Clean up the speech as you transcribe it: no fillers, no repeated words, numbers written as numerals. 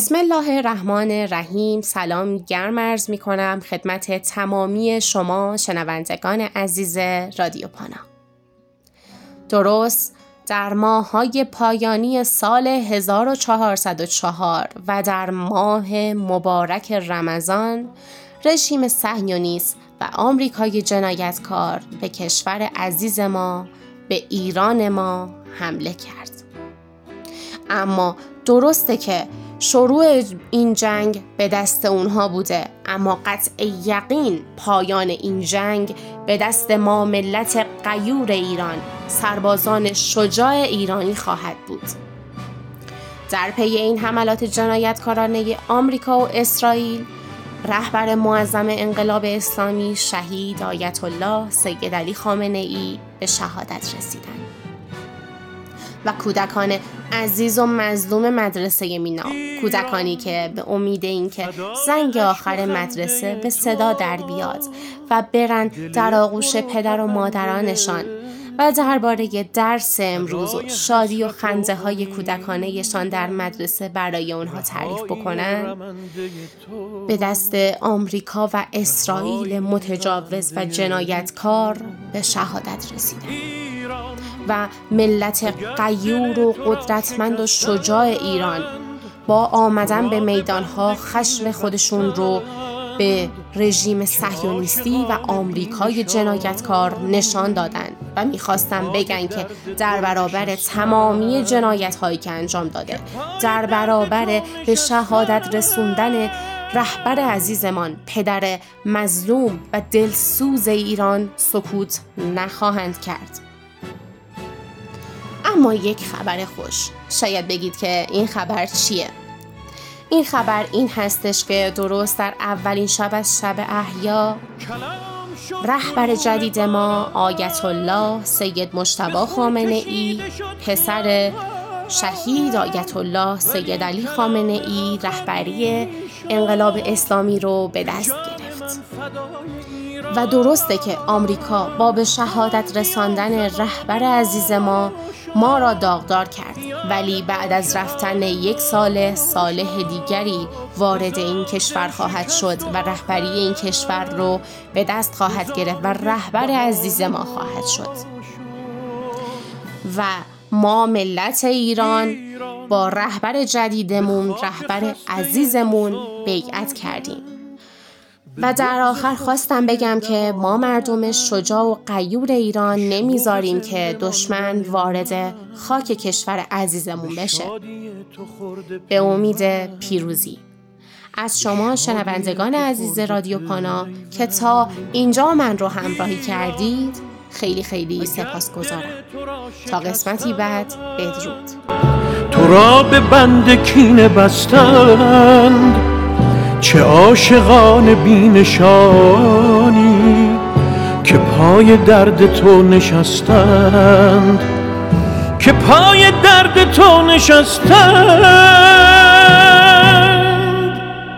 بسم الله الرحمن الرحیم. سلام گرم عرض می کنم خدمت تمامی شما شنوندگان عزیز رادیو پانا. درست در ماه‌های پایانی سال 1404 و در ماه مبارک رمضان، رژیم صهیونیست و آمریکای جنایتکار به کشور عزیز ما، به ایران ما حمله کرد. اما درسته که شروع این جنگ به دست اونها بوده، اما قطع یقین پایان این جنگ به دست ما ملت غیور ایران، سربازان شجاع ایرانی خواهد بود. در پی این حملات جنایتکارانه آمریکا و اسرائیل، رهبر معظم انقلاب اسلامی شهید آیت الله سید علی خامنه ای به شهادت رسیدند و کودکان عزیز و مظلوم مدرسه مینا، کودکانی که به امید این که زنگ آخر مدرسه به صدا در بیاد و برن در آغوش پدر و مادرانشان و درباره درس امروز و شادی و خنده های کودکانهشان در مدرسه برای اونها تعریف بکنن، به دست آمریکا و اسرائیل متجاوز و جنایتکار به شهادت رسیدن و ملت غیور و قدرتمند و شجاع ایران با آمدن به میدانها خشم خودشون رو به رژیم صهیونیستی و آمریکای جنایتکار نشان دادن و میخواستن بگن که در برابر تمامی جنایت‌هایی که انجام داده، در برابر به شهادت رسوندن رهبر عزیزمان، پدر مظلوم و دلسوز ایران، سکوت نخواهند کرد. اما یک خبر خوش. شاید بگید که این خبر چیه؟ این خبر این هستش که درست در اولین شب از شب احیا، رهبر جدید ما آیت الله سید مجتبی خامنه ای، پسر شهید آیت الله سید علی خامنه ای، رهبری انقلاب اسلامی رو به دست گرفت. و درسته که آمریکا با به شهادت رساندن رهبر عزیز ما را داغدار کرد، ولی بعد از رفتن یک سال، صالح دیگری وارد این کشور خواهد شد و رهبری این کشور رو به دست خواهد گرفت و رهبر عزیز ما خواهد شد. و ما ملت ایران با رهبر جدیدمون، رهبر عزیزمون بیعت کردیم. و در آخر خواستم بگم که ما مردم شجاع و غیور ایران نمیذاریم که دشمن وارد خاک کشور عزیزمون بشه. به امید پیروزی. از شما شنوندگان عزیز رادیو پانا که تا اینجا من رو همراهی کردید خیلی خیلی سپاسگزارم. تا قسمتی بعد، بدرود. تو را به بند کینه بستند، چه عاشقان بینشانی که پای درد تو نشستند، که پای درد تو نشستند.